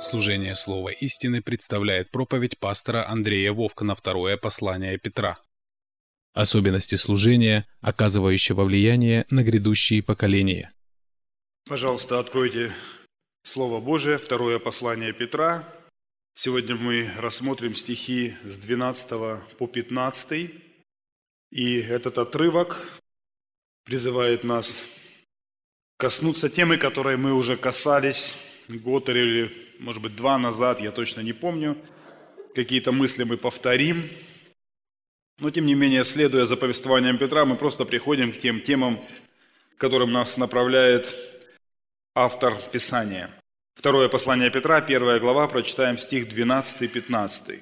Служение Слова истины представляет проповедь пастора Андрея Вовка на второе послание Петра. Особенности служения, оказывающего влияние на грядущие поколения. Пожалуйста, откройте Слово Божие, второе послание Петра. Сегодня мы рассмотрим стихи с 12 по 15. И этот отрывок призывает нас коснуться темы, которой мы уже касались год или, может быть, 2 назад, я точно не помню. Какие-то мысли мы повторим. Но, тем не менее, следуя за повествованием Петра, мы просто приходим к тем темам, к которым нас направляет автор Писания. Второе послание Петра, 1 глава, прочитаем стих 12-15.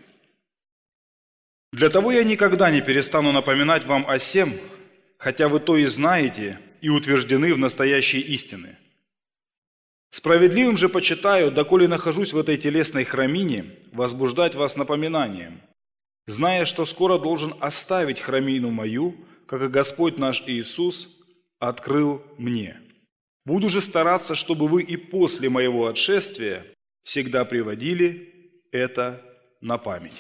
«Для того я никогда не перестану напоминать вам о сем, хотя вы то и знаете, и утверждены в настоящей истины. Справедливым же почитаю, доколе нахожусь в этой телесной храмине, возбуждать вас напоминанием, зная, что скоро должен оставить храмину мою, как и Господь наш Иисус открыл мне. Буду же стараться, чтобы вы и после моего отшествия всегда приводили это на память».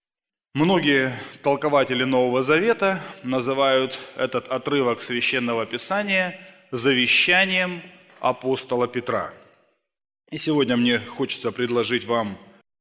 Многие толкователи Нового Завета называют этот отрывок Священного Писания завещанием апостола Петра. И сегодня мне хочется предложить вам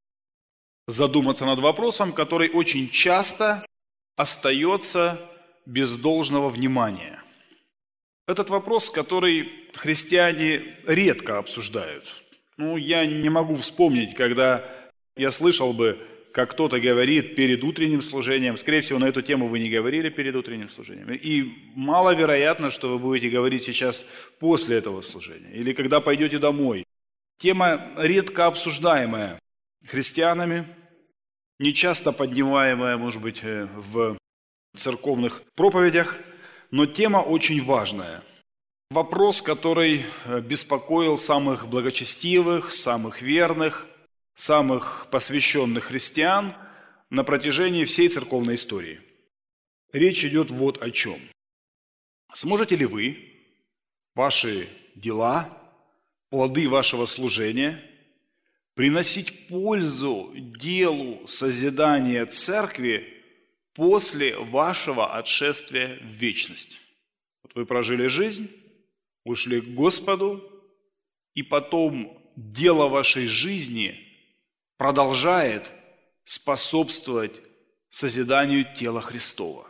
задуматься над вопросом, который очень часто остается без должного внимания. Этот вопрос, который христиане редко обсуждают. Я не могу вспомнить, когда я слышал бы, как кто-то говорит перед утренним служением. Скорее всего, на эту тему вы не говорили перед утренним служением. И маловероятно, что вы будете говорить сейчас после этого служения. Или когда пойдете домой. Тема редко обсуждаемая христианами, не часто поднимаемая, может быть, в церковных проповедях, но тема очень важная. Вопрос, который беспокоил самых благочестивых, самых верных, самых посвященных христиан на протяжении всей церковной истории. Речь идет вот о чем. Сможете ли вы, ваши дела, плоды вашего служения приносить пользу делу созидания церкви после вашего отшествия в вечность? Вот вы прожили жизнь, ушли к Господу, и потом дело вашей жизни продолжает способствовать созиданию тела Христова.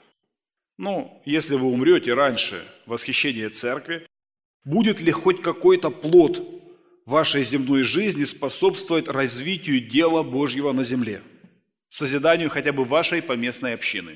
Если вы умрете раньше восхищения церкви, будет ли хоть какой-то плод вашей земной жизни способствовать развитию дела Божьего на земле, созиданию хотя бы вашей поместной общины?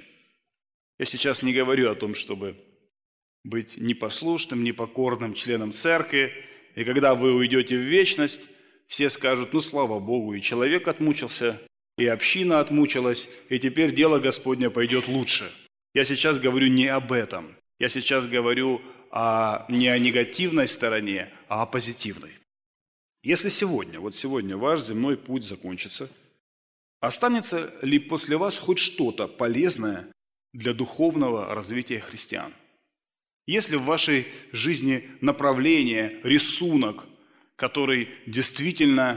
Я сейчас не говорю о том, чтобы быть непослушным, непокорным членом церкви, и когда вы уйдете в вечность, все скажут: слава Богу, и человек отмучился, и община отмучилась, и теперь дело Господне пойдет лучше. Я сейчас говорю не об этом. Я сейчас говорю не о негативной стороне, а о позитивной. Если сегодня ваш земной путь закончится, останется ли после вас хоть что-то полезное для духовного развития христиан? Есть ли в вашей жизни направление, рисунок, который действительно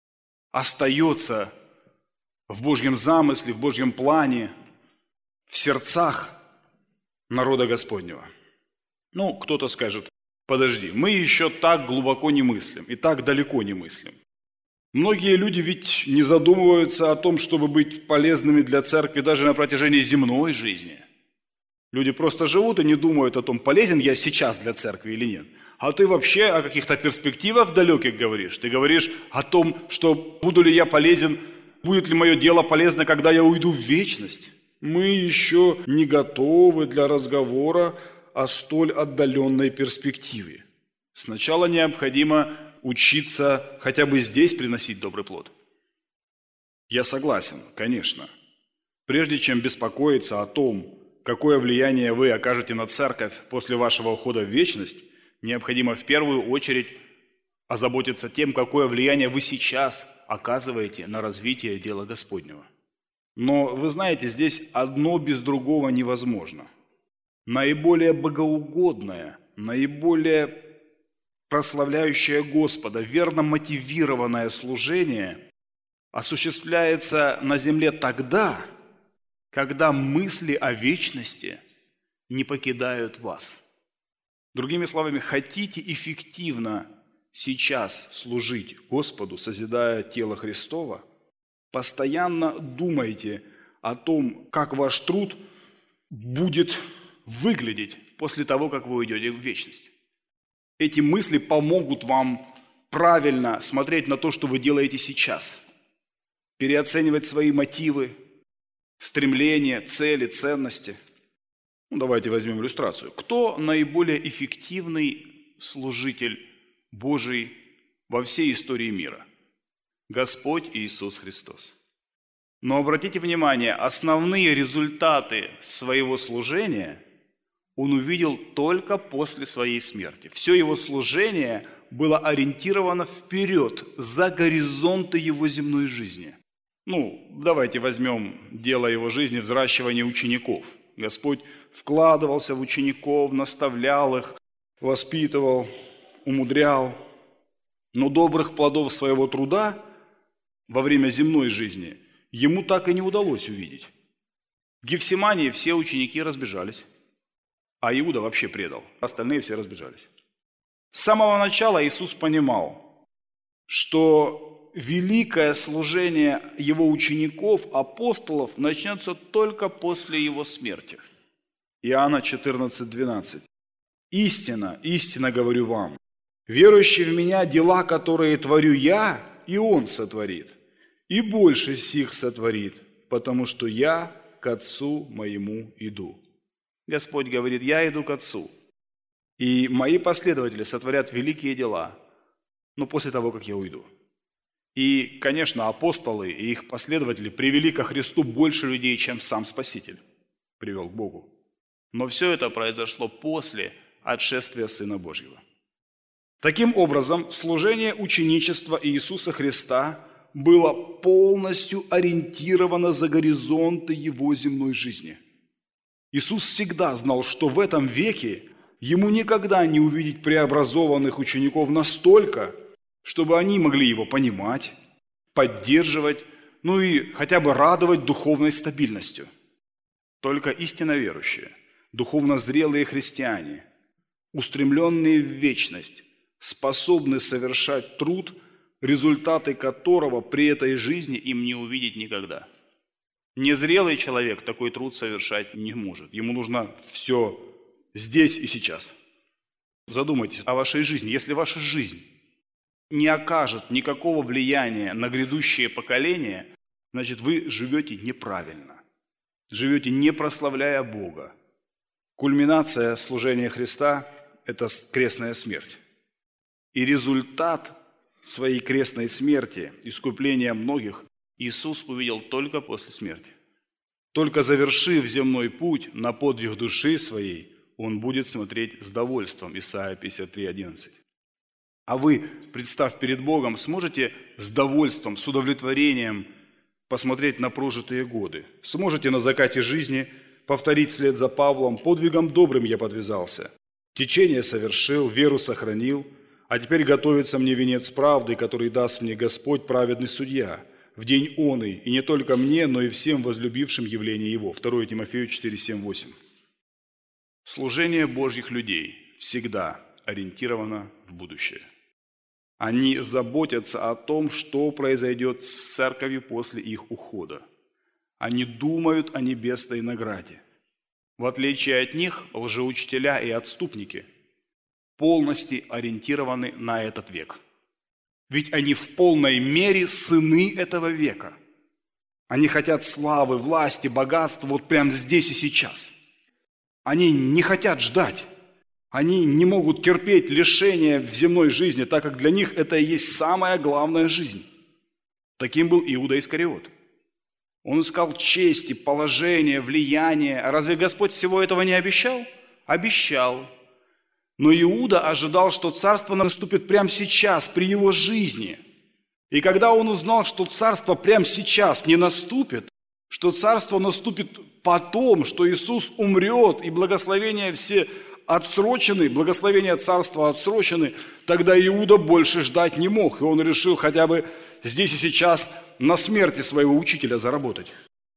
остается в Божьем замысле, в Божьем плане, в сердцах народа Господнего? Кто-то скажет: подожди, мы еще так глубоко не мыслим и так далеко не мыслим. Многие люди ведь не задумываются о том, чтобы быть полезными для церкви даже на протяжении земной жизни. Люди просто живут и не думают о том, полезен я сейчас для церкви или нет. А ты вообще о каких-то перспективах далеких говоришь. Ты говоришь о том, что буду ли я полезен, будет ли мое дело полезно, когда я уйду в вечность. Мы еще не готовы для разговора о столь отдаленной перспективе. Сначала необходимо учиться хотя бы здесь приносить добрый плод. Я согласен, конечно. Прежде чем беспокоиться о том, какое влияние вы окажете на церковь после вашего ухода в вечность, необходимо в первую очередь озаботиться тем, какое влияние вы сейчас оказываете на развитие дела Господнего. Но вы знаете, здесь одно без другого невозможно. Наиболее богоугодное, наиболее прославляющее Господа, верно мотивированное служение осуществляется на земле тогда, когда мысли о вечности не покидают вас. Другими словами, хотите эффективно сейчас служить Господу, созидая тело Христово, постоянно думайте о том, как ваш труд будет выглядеть после того, как вы уйдете в вечность. Эти мысли помогут вам правильно смотреть на то, что вы делаете сейчас, переоценивать свои мотивы, стремления, цели, ценности. Давайте возьмем иллюстрацию. Кто наиболее эффективный служитель Божий во всей истории мира? Господь Иисус Христос. Но обратите внимание, основные результаты своего служения Он увидел только после своей смерти. Все Его служение было ориентировано вперед, за горизонты Его земной жизни. Давайте возьмем дело Его жизни, взращивание учеников. Господь вкладывался в учеников, наставлял их, воспитывал, умудрял. Но добрых плодов своего труда во время земной жизни Ему так и не удалось увидеть. В Гефсимании все ученики разбежались, а Иуда вообще предал. Остальные все разбежались. С самого начала Иисус понимал, что великое служение Его учеников, апостолов, начнется только после Его смерти. Иоанна 14:12. «Истина, истинно говорю вам, верующий в Меня дела, которые творю Я, и Он сотворит, и больше сих сотворит, потому что Я к Отцу Моему иду». Господь говорит: «Я иду к Отцу, и Мои последователи сотворят великие дела, но после того, как Я уйду». И, конечно, апостолы и их последователи привели ко Христу больше людей, чем сам Спаситель привел к Богу. Но все это произошло после отшествия Сына Божьего. Таким образом, служение ученичества Иисуса Христа было полностью ориентировано за горизонты Его земной жизни. Иисус всегда знал, что в этом веке Ему никогда не увидеть преобразованных учеников настолько, чтобы они могли Его понимать, поддерживать, и хотя бы радовать духовной стабильностью. Только истинно верующие, духовно зрелые христиане, устремленные в вечность, способны совершать труд, результаты которого при этой жизни им не увидеть никогда. Незрелый человек такой труд совершать не может. Ему нужно все здесь и сейчас. Задумайтесь о вашей жизни. Если ваша жизнь не окажет никакого влияния на грядущее поколение, значит, вы живете неправильно, живете не прославляя Бога. Кульминация служения Христа – это крестная смерть. И результат своей крестной смерти, искупления многих, Иисус увидел только после смерти. Только завершив земной путь на подвиг души своей, Он будет смотреть с довольством. Исайя 53:11. А вы, представ перед Богом, сможете с довольством, с удовлетворением посмотреть на прожитые годы? Сможете на закате жизни повторить вслед за Павлом: «Подвигом добрым я подвязался, течение совершил, веру сохранил, а теперь готовится мне венец правды, который даст мне Господь, праведный судья, в день оный, и не только мне, но и всем возлюбившим явление Его». 2 Тимофею 4:7-8. Служение Божьих людей всегда ориентировано в будущее. Они заботятся о том, что произойдет с церковью после их ухода. Они думают о небесной награде. В отличие от них, лжеучителя и отступники полностью ориентированы на этот век. Ведь они в полной мере сыны этого века. Они хотят славы, власти, богатства вот прямо здесь и сейчас. Они не хотят ждать. Они не могут терпеть лишения в земной жизни, так как для них это и есть самая главная жизнь. Таким был Иуда Искариот. Он искал чести, положения, влияния. А разве Господь всего этого не обещал? Обещал. Но Иуда ожидал, что царство наступит прямо сейчас, при его жизни. И когда он узнал, что царство прямо сейчас не наступит, что царство наступит потом, что Иисус умрет, и благословения все отсрочены, благословение царства отсрочены, тогда Иуда больше ждать не мог, и он решил хотя бы здесь и сейчас на смерти своего учителя заработать.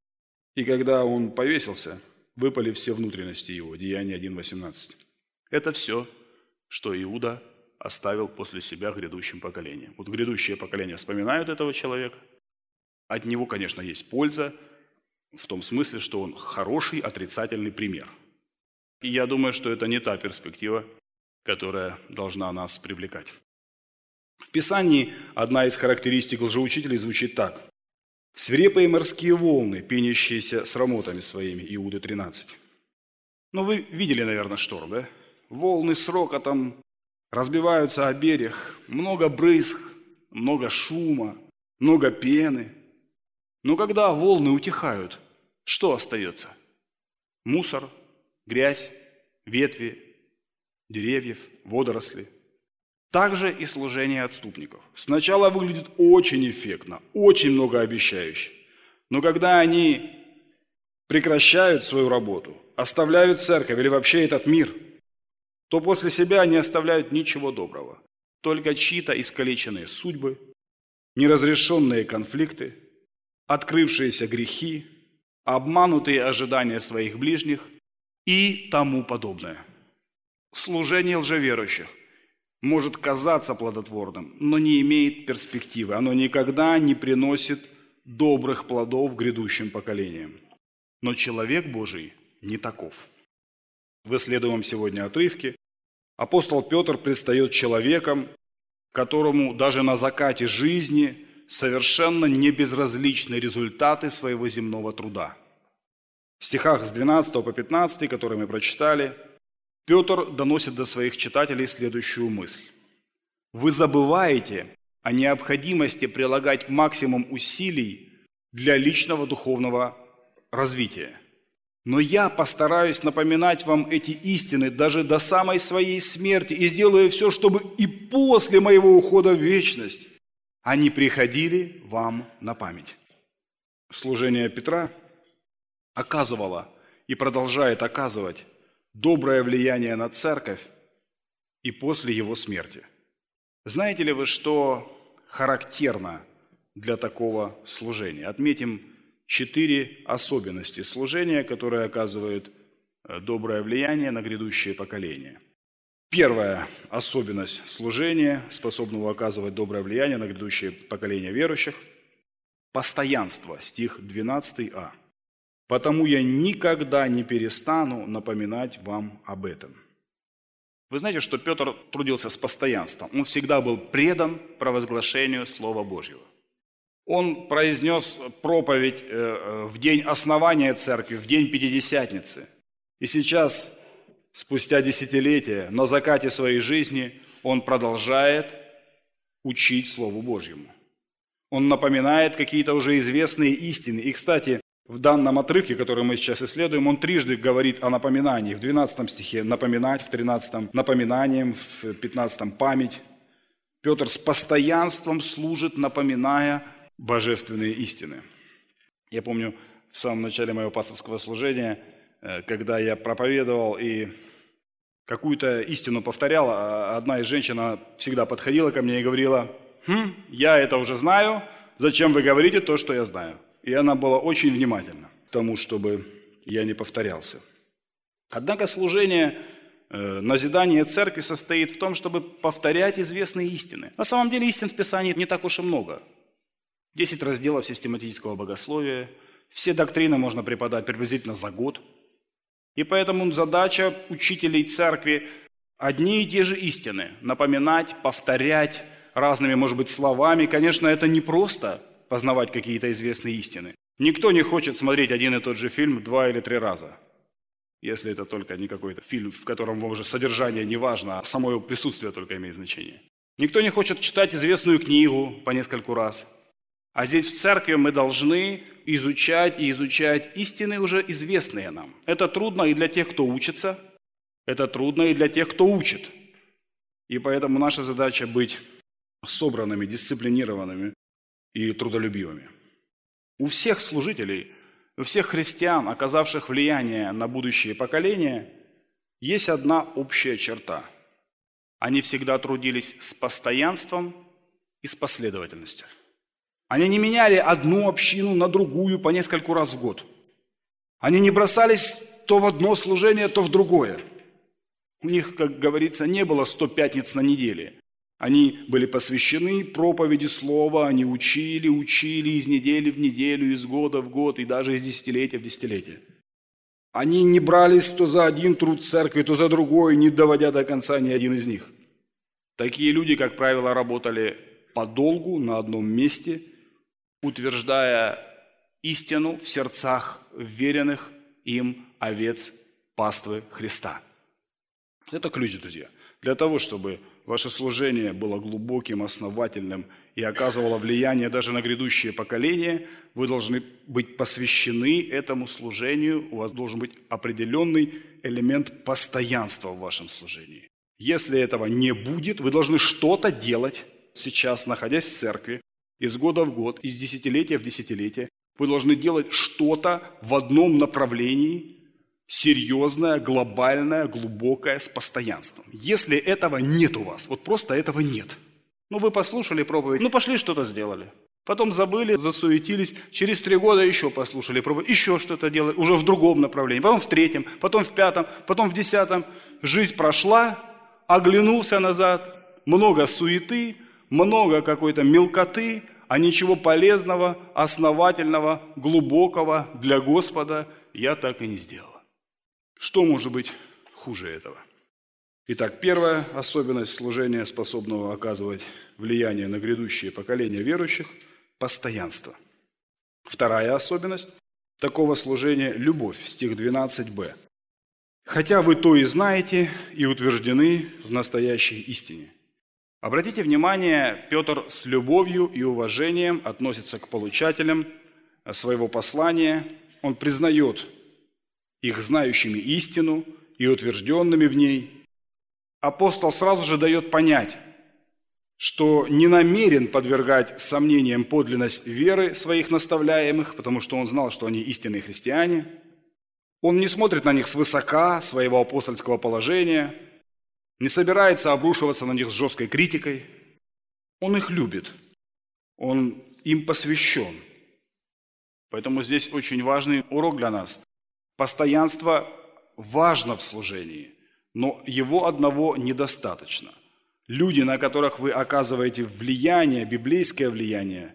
И когда он повесился, выпали все внутренности его, Деяния 1:18. Это все, что Иуда оставил после себя грядущим поколениям. Вот грядущее поколение вспоминают этого человека. От него, конечно, есть польза, в том смысле, что он хороший отрицательный пример. И я думаю, что это не та перспектива, которая должна нас привлекать. В Писании одна из характеристик лжеучителей звучит так. «Свирепые морские волны, пенящиеся срамотами своими» Иуды 13. Ну, вы видели, наверное, шторм, да? Волны с рокотом разбиваются о берег, много брызг, много шума, много пены. Но когда волны утихают, что остается? Мусор, грязь, ветви, деревьев, водоросли. Также и служение отступников. Сначала выглядит очень эффектно, очень многообещающе. Но когда они прекращают свою работу, оставляют церковь или вообще этот мир, то после себя не оставляют ничего доброго. Только чьи-то искалеченные судьбы, неразрешенные конфликты, открывшиеся грехи, обманутые ожидания своих ближних и тому подобное. Служение лжеверующих может казаться плодотворным, но не имеет перспективы. Оно никогда не приносит добрых плодов грядущим поколениям. Но человек Божий не таков. В исследуемом сегодня отрывке апостол Петр предстает человеком, которому даже на закате жизни совершенно не безразличны результаты своего земного труда. В стихах с 12 по 15, которые мы прочитали, Петр доносит до своих читателей следующую мысль. Вы забываете о необходимости прилагать максимум усилий для личного духовного развития. Но я постараюсь напоминать вам эти истины даже до самой своей смерти и сделаю все, чтобы и после моего ухода в вечность они приходили вам на память. Служение Петра оказывало и продолжает оказывать доброе влияние на церковь и после его смерти. Знаете ли вы, что характерно для такого служения? Отметим 4 особенности служения, которые оказывают доброе влияние на грядущее поколение. Первая особенность служения, способного оказывать доброе влияние на грядущее поколение верующих – постоянство, стих 12а. «Потому я никогда не перестану напоминать вам об этом». Вы знаете, что Петр трудился с постоянством. Он всегда был предан провозглашению Слова Божьего. Он произнес проповедь в день основания церкви, в день Пятидесятницы. И сейчас, спустя десятилетия, на закате своей жизни, он продолжает учить Слову Божьему. Он напоминает какие-то уже известные истины. И, кстати, в данном отрывке, который мы сейчас исследуем, он трижды говорит о напоминании. В 12 стихе «напоминать», в 13 «напоминанием», в 15 «память». Петр с постоянством служит, напоминая божественные истины. Я помню, в самом начале моего пасторского служения, когда я проповедовал и какую-то истину повторял, одна из женщин всегда подходила ко мне и говорила: «Я это уже знаю, зачем вы говорите то, что я знаю?» И она была очень внимательна к тому, чтобы я не повторялся. Однако служение, назидание церкви состоит в том, чтобы повторять известные истины. На самом деле истин в Писании не так уж и много. 10 разделов систематического богословия, все доктрины можно преподать приблизительно за год. И поэтому задача учителей церкви – одни и те же истины напоминать, повторять разными, может быть, словами. Конечно, это не просто познавать какие-то известные истины. Никто не хочет смотреть один и тот же фильм 2 или 3 раза. Если это только не какой-то фильм, в котором уже содержание не важно, а само его присутствие только имеет значение. Никто не хочет читать известную книгу по нескольку раз. А здесь в церкви мы должны изучать и изучать истины, уже известные нам. Это трудно и для тех, кто учится, это трудно и для тех, кто учит. И поэтому наша задача быть собранными, дисциплинированными и трудолюбивыми. У всех служителей, у всех христиан, оказавших влияние на будущее поколения, Есть одна общая черта. Они всегда трудились с постоянством и с последовательностью. Они не меняли одну общину на другую по нескольку раз в год. Они не бросались то в одно служение, то в другое. У них, как говорится, не было 100 пятниц на неделе. Они были посвящены проповеди слова, они учили из недели в неделю, из года в год и даже из десятилетия в десятилетие. Они не брались то за один труд церкви, то за другой, не доводя до конца ни один из них. Такие люди, как правило, работали подолгу на одном месте, утверждая истину в сердцах веренных им овец паствы Христа. Это ключ, друзья. Для того, чтобы ваше служение было глубоким, основательным и оказывало влияние даже на грядущее поколение, вы должны быть посвящены этому служению, у вас должен быть определенный элемент постоянства в вашем служении. Если этого не будет, вы должны что-то делать сейчас, находясь в церкви, из года в год, из десятилетия в десятилетие. Вы должны делать что-то в одном направлении, серьезное, глобальное, глубокое, с постоянством. Если этого нет у вас, вот просто этого нет. Вы послушали проповедь, пошли что-то сделали. Потом забыли, засуетились, через 3 года еще послушали проповедь, еще что-то делали, уже в другом направлении, потом в 3, потом в 5, потом в 10. Жизнь прошла, оглянулся назад, много суеты, много какой-то мелкоты, а ничего полезного, основательного, глубокого для Господа я так и не сделал. Что может быть хуже этого? Итак, первая особенность служения, способного оказывать влияние на грядущее поколение верующих – постоянство. Вторая особенность такого служения – любовь, стих 12b. «Хотя вы то и знаете, и утверждены в настоящей истине». Обратите внимание, Петр с любовью и уважением относится к получателям своего послания. Он признает их знающими истину и утвержденными в ней. Апостол сразу же дает понять, что не намерен подвергать сомнениям подлинность веры своих наставляемых, потому что он знал, что они истинные христиане. Он не смотрит на них свысока своего апостольского положения, не собирается обрушиваться на них с жесткой критикой. Он их любит, он им посвящен. Поэтому здесь очень важный урок для нас. Постоянство важно в служении, но его одного недостаточно. Люди, на которых вы оказываете влияние, библейское влияние,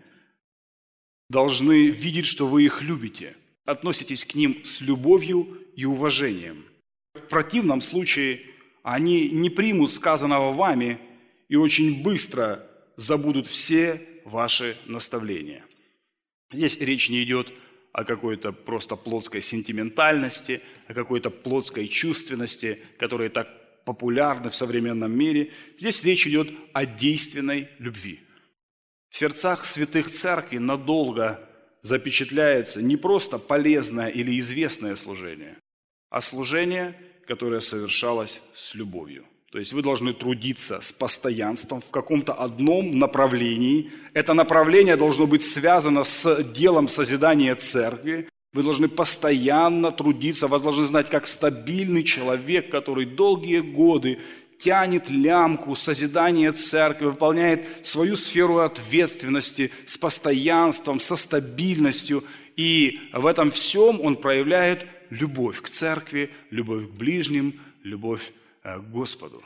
должны видеть, что вы их любите, относитесь к ним с любовью и уважением. В противном случае они не примут сказанного вами и очень быстро забудут все ваши наставления. Здесь речь не идет о какой-то просто плотской сентиментальности, о какой-то плотской чувственности, которые так популярны в современном мире. Здесь речь идет о действенной любви. В сердцах святых церкви надолго запечатляется не просто полезное или известное служение, а служение, которое совершалось с любовью. То есть вы должны трудиться с постоянством в каком-то одном направлении. Это направление должно быть связано с делом созидания церкви. Вы должны постоянно трудиться, вас должны знать как стабильный человек, который долгие годы тянет лямку созидания церкви, выполняет свою сферу ответственности с постоянством, со стабильностью. И в этом всем он проявляет любовь к церкви, любовь к ближним, любовь к Господу.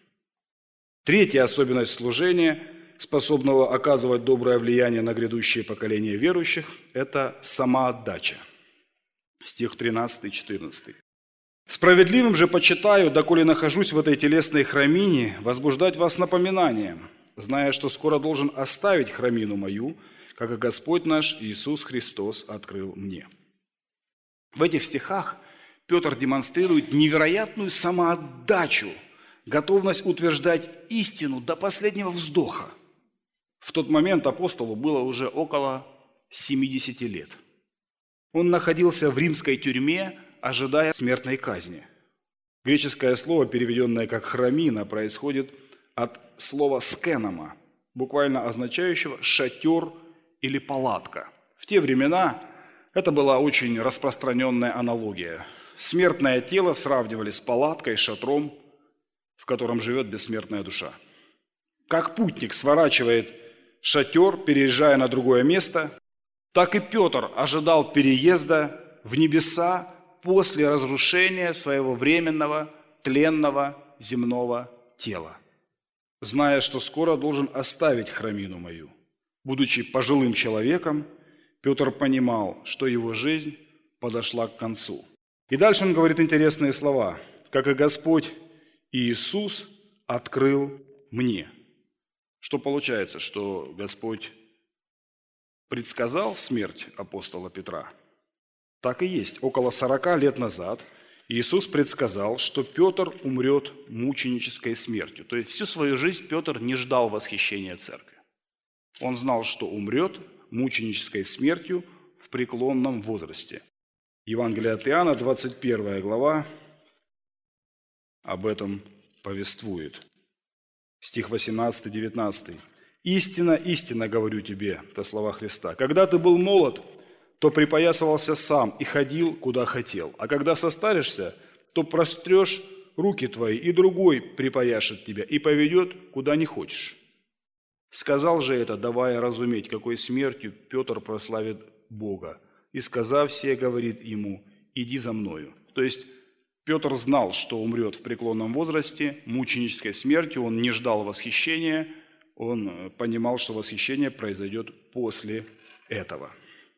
Третья особенность служения, способного оказывать доброе влияние на грядущее поколение верующих, это самоотдача. Стих 13-14. «Справедливым же почитаю, доколе нахожусь в этой телесной храмине, возбуждать вас напоминанием, зная, что скоро должен оставить храмину мою, как и Господь наш Иисус Христос открыл мне». В этих стихах Петр демонстрирует невероятную самоотдачу, готовность утверждать истину до последнего вздоха. В тот момент апостолу было уже около 70 лет. Он находился в римской тюрьме, ожидая смертной казни. Греческое слово, переведенное как «храмина», происходит от слова «скенома», буквально означающего «шатер» или «палатка». В те времена это была очень распространенная аналогия. смертное тело сравнивали с палаткой, шатром, в котором живет бессмертная душа. Как путник сворачивает шатер, переезжая на другое место, так и Петр ожидал переезда в небеса после разрушения своего временного, тленного, земного тела, зная, что скоро должен оставить храмину мою. Будучи пожилым человеком, Петр понимал, что его жизнь подошла к концу. И дальше он говорит интересные слова. «Как и Господь Иисус открыл мне». Что получается, что Господь предсказал смерть апостола Петра? Так и есть. Около 40 лет назад Иисус предсказал, что Петр умрет мученической смертью. То есть всю свою жизнь Петр не ждал восхищения церкви. Он знал, что умрет мученической смертью в преклонном возрасте. Евангелие от Иоанна, 21 глава, об этом повествует. Стих 18-19. «Истинно, истинно говорю тебе», это слова Христа, «когда ты был молод, то припоясывался сам и ходил, куда хотел. А когда состаришься, то прострешь руки твои, и другой припояшет тебя и поведет, куда не хочешь». Сказал же это, давая разуметь, какой смертью Петр прославит Бога. И сказав сие, говорит ему: «Иди за мною». То есть Петр знал, что умрет в преклонном возрасте, мученической смертью, он не ждал восхищения, он понимал, что восхищение произойдет после этого.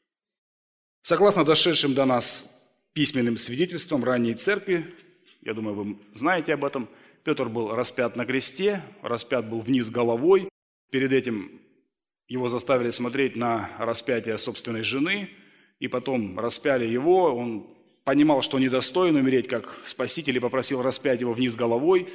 Согласно дошедшим до нас письменным свидетельствам ранней церкви, я думаю, вы знаете об этом, Петр был распят на кресте, распят был вниз головой, перед этим его заставили смотреть на распятие собственной жены, и потом распяли его, он понимал, что недостоин умереть как спаситель, и попросил распять его вниз головой,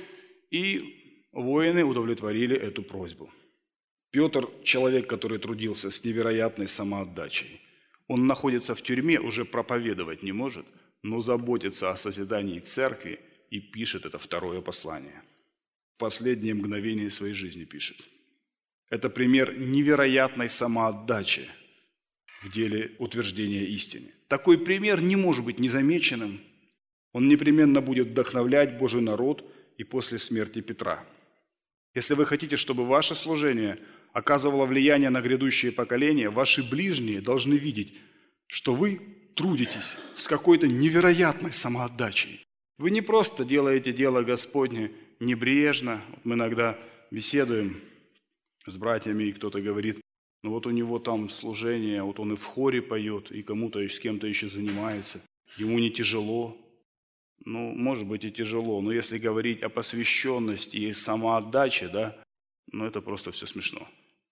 и воины удовлетворили эту просьбу. Петр – человек, который трудился с невероятной самоотдачей. Он находится в тюрьме, уже проповедовать не может, но заботится о созидании церкви и пишет это второе послание. В последнее мгновение своей жизни пишет. Это пример невероятной самоотдачи в деле утверждения истины. Такой пример не может быть незамеченным. Он непременно будет вдохновлять Божий народ и после смерти Петра. Если вы хотите, чтобы ваше служение оказывало влияние на грядущие поколения, ваши ближние должны видеть, что вы трудитесь с какой-то невероятной самоотдачей. Вы не просто делаете дело Господне небрежно. Мы иногда беседуем с братьями, и кто-то говорит: ну вот у него там служение, вот он и в хоре поет, и кому-то, с кем-то еще занимается. Ему не тяжело. Ну, может быть и тяжело, но если говорить о посвященности и самоотдаче, да, ну это просто все смешно.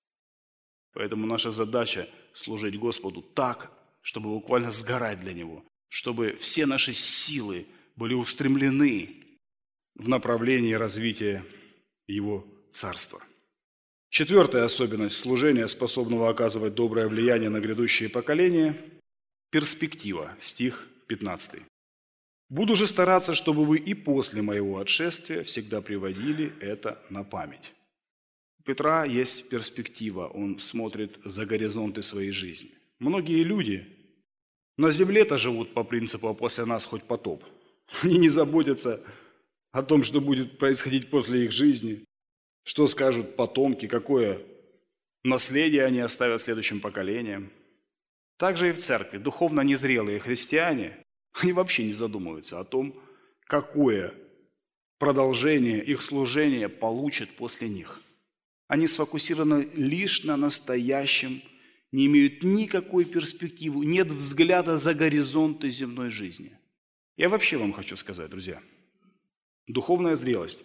Поэтому наша задача служить Господу так, чтобы буквально сгорать для Него, чтобы все наши силы были устремлены в направлении развития Его Царства. Четвертая особенность служения, способного оказывать доброе влияние на грядущие поколения – перспектива, стих 15. «Буду же стараться, чтобы вы и после моего отшествия всегда приводили это на память». У Петра есть перспектива, он смотрит за горизонты своей жизни. Многие люди на земле-то живут по принципу «а после нас хоть потоп». Они не заботятся о том, что будет происходить после их жизни, что скажут потомки, какое наследие они оставят следующим поколениям. Также и в церкви духовно незрелые христиане, они вообще не задумываются о том, какое продолжение их служения получат после них. Они сфокусированы лишь на настоящем, не имеют никакой перспективы, нет взгляда за горизонты земной жизни. Я вообще вам хочу сказать, друзья, духовная зрелость,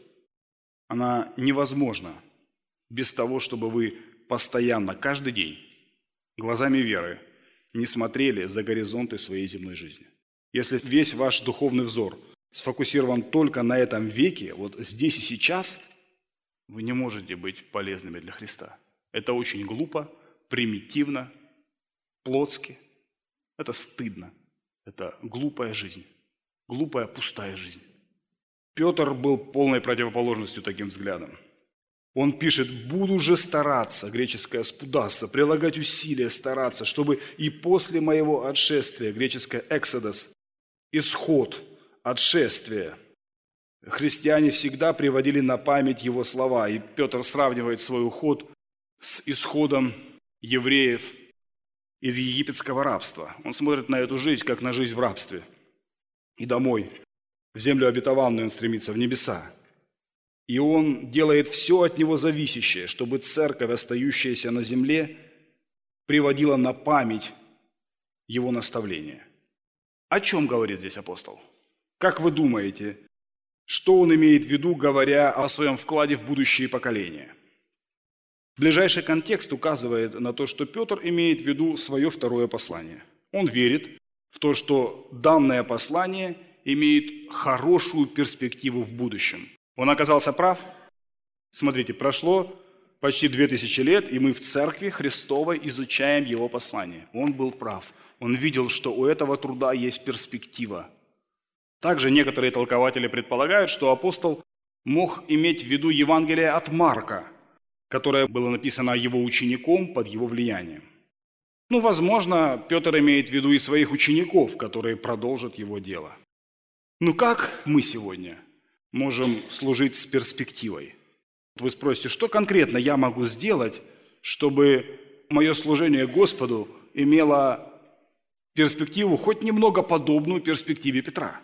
она невозможна без того, чтобы вы постоянно, каждый день, глазами веры не смотрели за горизонты своей земной жизни. Если весь ваш духовный взор сфокусирован только на этом веке, вот здесь и сейчас, вы не можете быть полезными для Христа. Это очень глупо, примитивно, плотски. Это стыдно. Это глупая жизнь. Глупая, пустая жизнь. Петр был полной противоположностью таким взглядам. Он пишет: «Буду же стараться», греческое «спудаться», прилагать усилия, стараться, чтобы и после моего отшествия, греческое «эксодос», исход, отшествия христиане всегда приводили на память его слова. И Петр сравнивает свой уход с исходом евреев из египетского рабства. Он смотрит на эту жизнь, как на жизнь в рабстве. И домой, в землю обетованную, он стремится, в небеса. И он делает все от него зависящее, чтобы церковь, остающаяся на земле, приводила на память его наставления. О чем говорит здесь апостол? Как вы думаете, что он имеет в виду, говоря о своем вкладе в будущие поколения? Ближайший контекст указывает на то, что Петр имеет в виду свое второе послание. Он верит в то, что данное послание имеет хорошую перспективу в будущем. Он оказался прав? Смотрите, прошло почти 2000 лет, и мы в Церкви Христовой изучаем его послание. Он был прав. Он видел, что у этого труда есть перспектива. Также некоторые толкователи предполагают, что апостол мог иметь в виду Евангелие от Марка, которое было написано его учеником под его влиянием. Возможно, Петр имеет в виду и своих учеников, которые продолжат его дело. Как мы сегодня можем служить с перспективой? Вы спросите, что конкретно я могу сделать, чтобы мое служение Господу имело перспективу, хоть немного подобную перспективе Петра?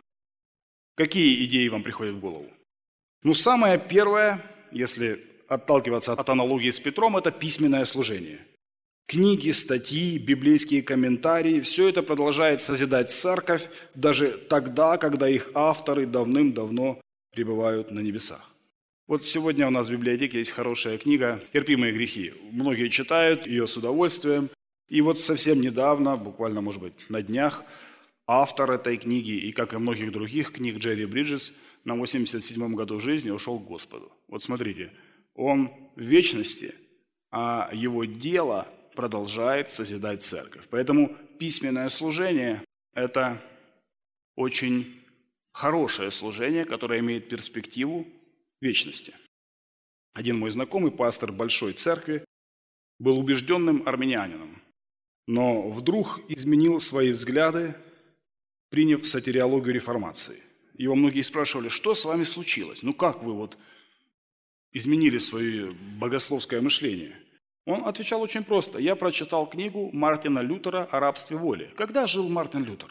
Какие идеи вам приходят в голову? Самое первое, если отталкиваться от аналогии с Петром, это письменное служение. Книги, статьи, библейские комментарии – все это продолжает созидать церковь даже тогда, когда их авторы давным-давно пребывают на небесах. Сегодня у нас в библиотеке есть хорошая книга «Терпимые грехи». Многие читают ее с удовольствием. И совсем недавно, буквально, может быть, на днях, автор этой книги, и как и многих других книг, Джерри Бриджес, на 87-м году жизни ушел к Господу. Смотрите, он в вечности, а его дело продолжает созидать церковь. Поэтому письменное служение – это очень хорошее служение, которое имеет перспективу вечности. Один мой знакомый, пастор большой церкви, был убежденным армянином, но вдруг изменил свои взгляды, приняв сотириологию реформации. Его многие спрашивали, что с вами случилось? Как вы изменили свое богословское мышление? Он отвечал очень просто. Я прочитал книгу Мартина Лютера о рабстве воли. Когда жил Мартин Лютер?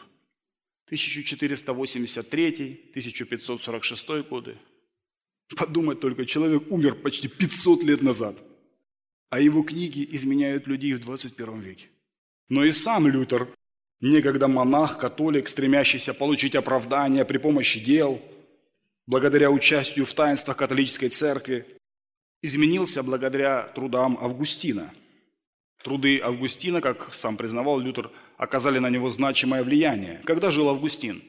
1483-1546 годы. Подумать только, человек умер почти 500 лет назад, а его книги изменяют людей в 21 веке. Но и сам Лютер, некогда монах, католик, стремящийся получить оправдание при помощи дел, благодаря участию в таинствах католической церкви, изменился благодаря трудам Августина. Труды Августина, как сам признавал Лютер, оказали на него значимое влияние. Когда жил Августин?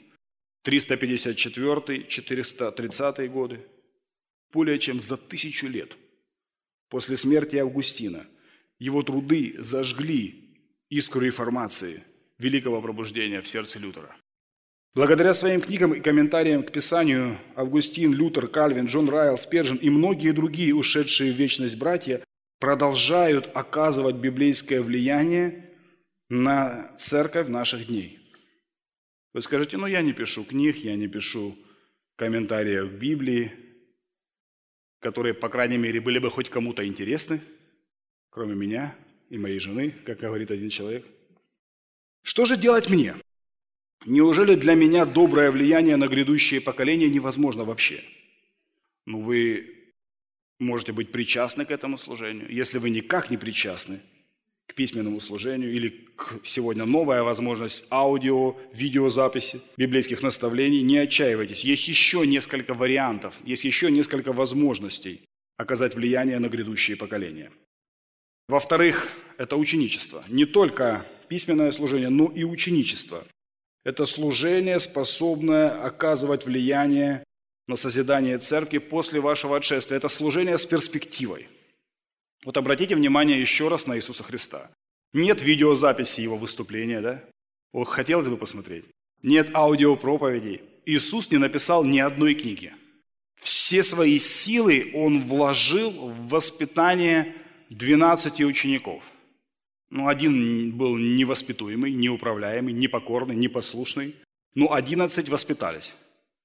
354-430 годы. Более чем за 1000 лет после смерти Августина его труды зажгли искру реформации, великого пробуждения в сердце Лютера. Благодаря своим книгам и комментариям к Писанию Августин, Лютер, Кальвин, Джон Райл, Спержен и многие другие ушедшие в вечность братья продолжают оказывать библейское влияние на церковь наших дней. Вы скажете, я не пишу книг, я не пишу комментариев к Библии, которые, по крайней мере, были бы хоть кому-то интересны, кроме меня и моей жены, как говорит один человек. Что же делать мне? Неужели для меня доброе влияние на грядущие поколения невозможно вообще? Вы можете быть причастны к этому служению. Если вы никак не причастны к письменному служению или сегодня новая возможность аудио, видеозаписи, библейских наставлений, не отчаивайтесь. Есть еще несколько вариантов, есть еще несколько возможностей оказать влияние на грядущие поколения. Во-вторых, это ученичество. Не только письменное служение, но и ученичество. Это служение, способное оказывать влияние на созидание церкви после вашего отшествия. Это служение с перспективой. Обратите внимание еще раз на Иисуса Христа. Нет видеозаписи Его выступления, да? Хотелось бы посмотреть. Нет аудиопроповедей. Иисус не написал ни одной книги. Все свои силы Он вложил в воспитание 12 учеников. Один был невоспитуемый, неуправляемый, непокорный, непослушный. 11 воспитались.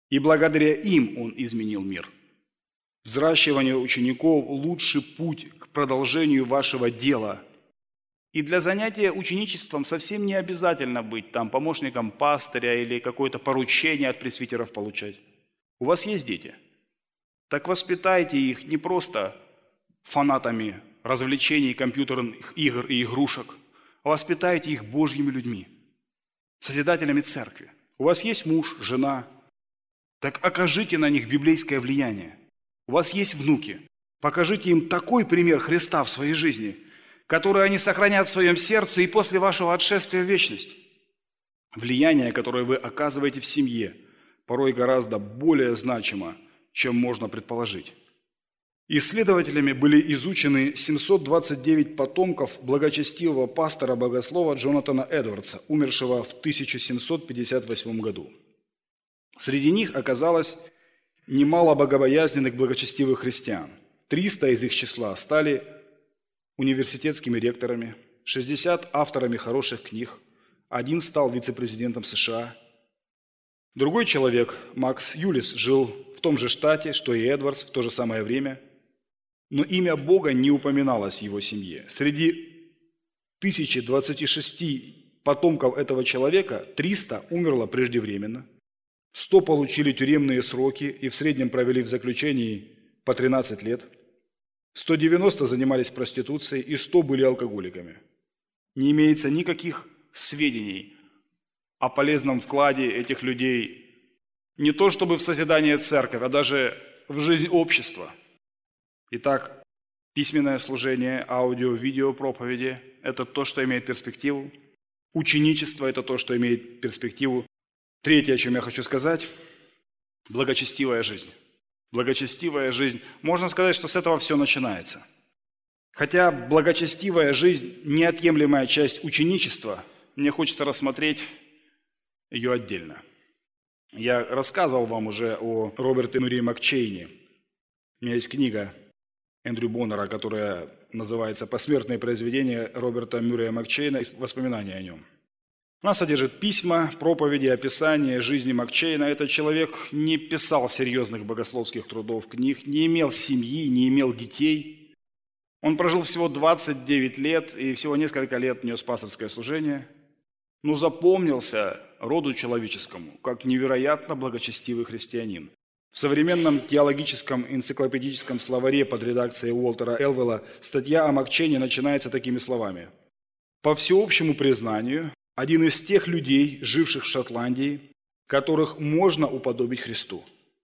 И благодаря им Он изменил мир. Взращивание учеников – лучший путь к продолжению вашего дела. И для занятия ученичеством совсем не обязательно быть там помощником пастыря или какое-то поручение от пресвитеров получать. У вас есть дети? Так воспитайте их не просто фанатами развлечений, компьютерных игр и игрушек, а воспитайте их Божьими людьми, созидателями церкви. У вас есть муж, жена? Так окажите на них библейское влияние. У вас есть внуки. Покажите им такой пример Христа в своей жизни, который они сохранят в своем сердце и после вашего отшествия в вечность. Влияние, которое вы оказываете в семье, порой гораздо более значимо, чем можно предположить. Исследователями были изучены 729 потомков благочестивого пастора-богослова Джонатана Эдвардса, умершего в 1758 году. Среди них оказалось немало богобоязненных благочестивых христиан. 300 из их числа стали университетскими ректорами, 60 авторами хороших книг, 1 стал вице-президентом США. Другой человек, Макс Юлис, жил в том же штате, что и Эдвардс в то же самое время, но имя Бога не упоминалось в его семье. Среди 1026 потомков этого человека 300 умерло преждевременно, 100 получили тюремные сроки и в среднем провели в заключении по 13 лет, 190 занимались проституцией и 100 были алкоголиками. Не имеется никаких сведений о полезном вкладе этих людей не то чтобы в созидание церкви, а даже в жизнь общества. Итак, письменное служение, аудио, видео, проповеди – это то, что имеет перспективу. Ученичество – это то, что имеет перспективу. Третье, о чем я хочу сказать – благочестивая жизнь. Благочестивая жизнь. Можно сказать, что с этого все начинается. Хотя благочестивая жизнь – неотъемлемая часть ученичества, мне хочется рассмотреть ее отдельно. Я рассказывал вам уже о Роберте Мюррей МакЧейни. У меня есть книга Эндрю Боннера, которая называется «Посмертные произведения Роберта Мюррея МакЧейна и воспоминания о нем». Она содержит письма, проповеди, описания жизни МакЧейна. Этот человек не писал серьезных богословских трудов, книг, не имел семьи, не имел детей. Он прожил всего 29 лет и всего несколько лет нес пасторское служение, но запомнился роду человеческому как невероятно благочестивый христианин. В современном теологическом энциклопедическом словаре под редакцией Уолтера Элвелла статья о МакЧейне начинается такими словами. По всеобщему признанию, один из тех людей, живших в Шотландии, которых можно уподобить Христу.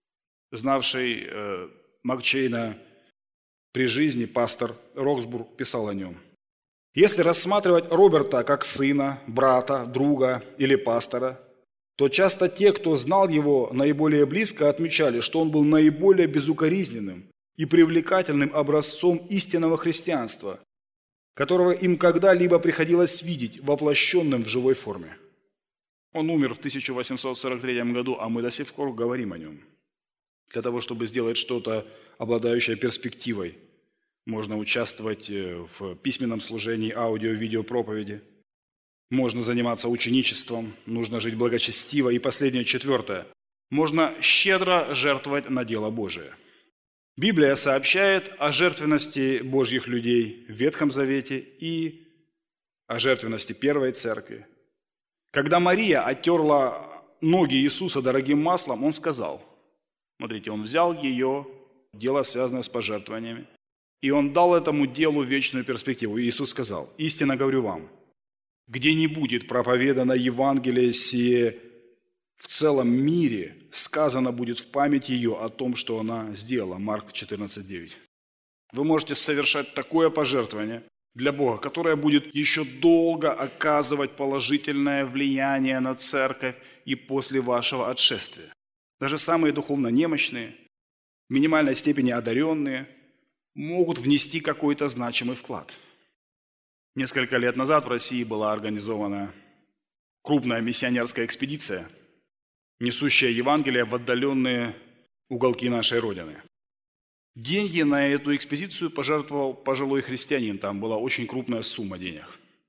Знавший МакЧейна при жизни пастор Роксбург писал о нем. Если рассматривать Роберта как сына, брата, друга или пастора, то часто те, кто знал его наиболее близко, отмечали, что он был наиболее безукоризненным и привлекательным образцом истинного христианства, которого им когда-либо приходилось видеть воплощенным в живой форме. Он умер в 1843 году, а мы до сих пор говорим о нем. Для того, чтобы сделать что-то, обладающее перспективой, можно участвовать в письменном служении, аудио, видео, проповеди. Можно заниматься ученичеством, нужно жить благочестиво. И последнее, четвертое. Можно щедро жертвовать на дело Божие. Библия сообщает о жертвенности Божьих людей в Ветхом Завете и о жертвенности Первой Церкви. Когда Мария оттерла ноги Иисуса дорогим маслом, он сказал, смотрите, он взял ее, дело, связанное с пожертвованиями, и он дал этому делу вечную перспективу. И Иисус сказал, истинно говорю вам, где не будет проповедано Евангелие сие в целом мире, сказано будет в память ее о том, что она сделала. Марк 14:9. Вы можете совершать такое пожертвование для Бога, которое будет еще долго оказывать положительное влияние на церковь и после вашего отшествия. Даже самые духовно немощные, в минимальной степени одаренные, могут внести какой-то значимый вклад. Несколько лет назад в России была организована крупная миссионерская экспедиция, несущая Евангелие в отдаленные уголки нашей Родины. Деньги на эту экспедицию пожертвовал пожилой христианин, там была очень крупная сумма денег.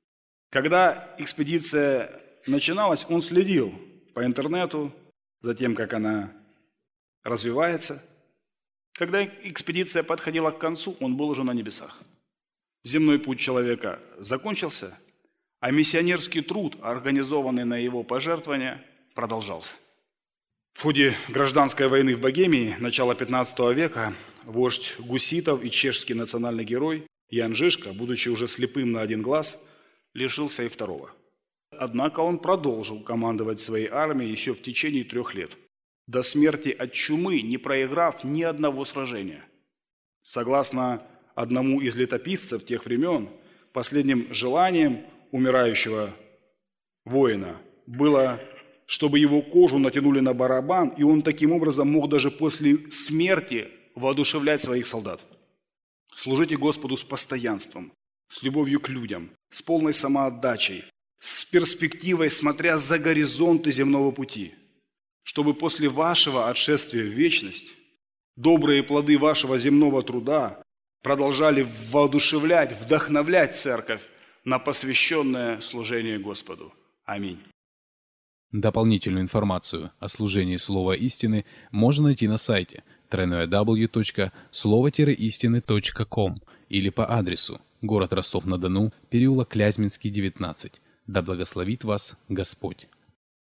Когда экспедиция начиналась, он следил по интернету за тем, как она развивается. Когда экспедиция подходила к концу, он был уже на небесах. Земной путь человека закончился, а миссионерский труд, организованный на его пожертвования, продолжался. В ходе гражданской войны в Богемии начала 15 века вождь гуситов и чешский национальный герой Ян Жишка, будучи уже слепым на один глаз, лишился и второго. Однако он продолжил командовать своей армией еще в течение 3 лет, до смерти от чумы не проиграв ни одного сражения. Согласно одному из летописцев тех времен, последним желанием умирающего воина было, чтобы его кожу натянули на барабан, и он таким образом мог даже после смерти воодушевлять своих солдат. Служите Господу с постоянством, с любовью к людям, с полной самоотдачей, с перспективой, смотря за горизонты земного пути, чтобы после вашего отшествия в вечность добрые плоды вашего земного труда продолжали воодушевлять, вдохновлять церковь на посвященное служение Господу. Аминь. Дополнительную информацию о служении Слова Истины можно найти на сайте www.slovo-истины.com или по адресу город Ростов-на-Дону, переулок Клязьминский, 19. Да благословит вас Господь.